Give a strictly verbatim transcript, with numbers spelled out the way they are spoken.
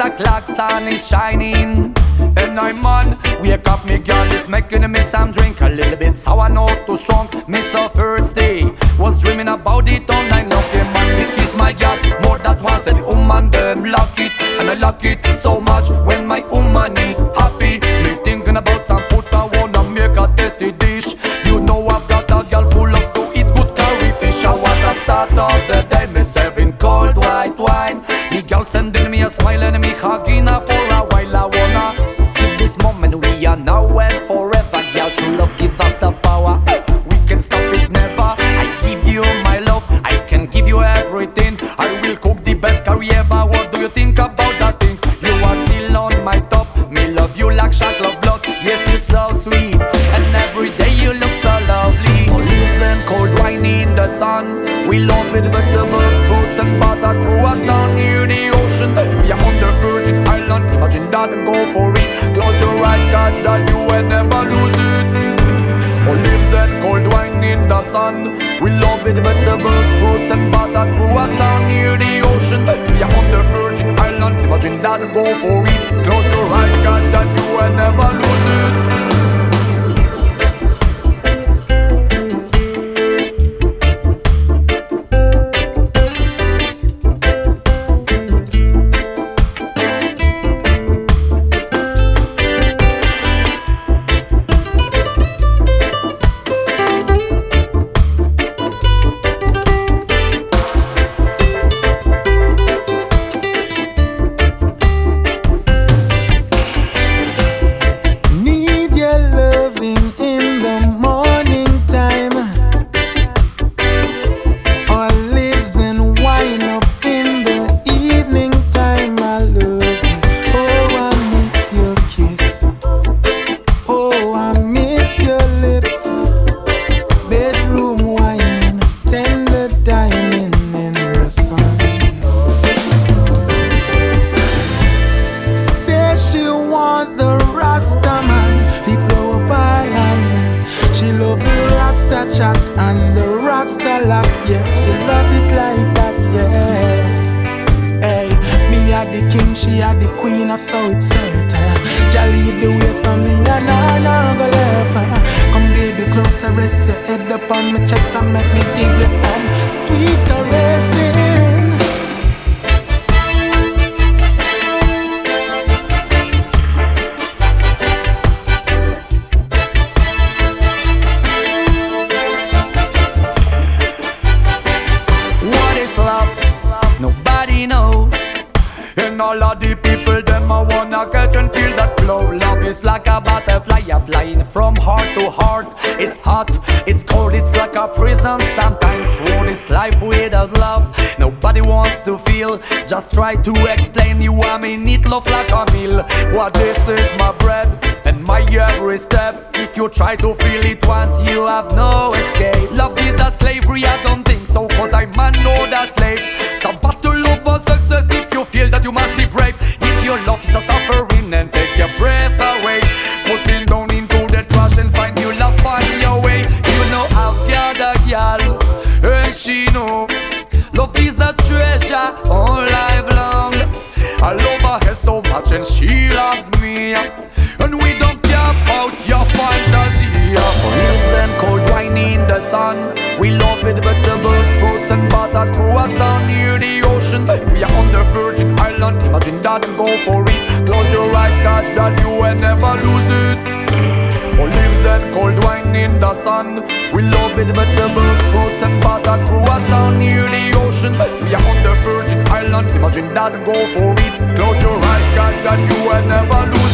o'clock, sun is shining. And I'm on, wake up, me girl is making me some drink. A little bit sour, not too strong, me so thirsty. Was dreaming about it all night long. Okay, man, me kiss my girl more than once. And the woman them lock it, and I lock it so much when my woman is happy. Me thinking about some food, I wanna make a tasty dish. You know I've got a girl who loves to eat good curry fish. I wanna start of the day, me serving cold white wine. Me girl sending me a smile and me hugging her for a while. I wanna keep this moment, we are now and forever. Girl, true love give us a power. We can stop it never. I give you my love, I can give you everything. I will cook the best curry ever. What do you think about that thing? You are still on my top. Me love you like chocolate blood. Yes, you're so sweet, and every day you look so lovely. Olives and cold wine in the sun. We love with vegetables, fruits and butter. Croissant near the ocean. We are on the Virgin Island. Imagine that and go for it. Close your eyes, catch that you will never lose it. Olives and cold wine in the sun. We love with vegetables, fruits and butter. Croissant near the ocean. We are on the Virgin Island. Imagine that and go for it. Close your eyes, catch that you will never lose it. Chat and the Rasta locks, yes, she love it like that, yeah. Hey, me a the king, she a the queen, I saw it set her. Jolly the way, so me a nah, nah, go left her. Come baby closer, rest your head up on my chest and make me give you some sweet caressing. Nobody knows. And all of the people, them I wanna catch and feel that flow. Love is like a butterfly, a flying from heart to heart. It's hot, it's cold, it's like a prison. Sometimes what is life without love? Nobody wants to feel. Just try to explain you, I mean it love like a meal. What this is my bread and my every step. If you try to feel it once, you have no escape. Love is a slavery, I don't think so, cause I'm a know the slave. So battle over success if you feel that you must be brave. If your love is a suffering and takes your breath away, put it down into the trash and find your love on your way. You know I've got a girl and she know love is a treasure all life long. I love her hair so much and she loves me, and we don't care about your fantasy. Olives and cold wine in the sun. We love with vegetables, fruits and butter. Croissant near the ocean. We are on the Virgin Island. Imagine that and go for it. Close your eyes, catch that you will never lose it. Olives and cold wine in the sun. We love with vegetables, fruits and butter. Croissant near the ocean. We are on the Virgin Island. Imagine that and go for it. Close your eyes, catch that you will never lose it.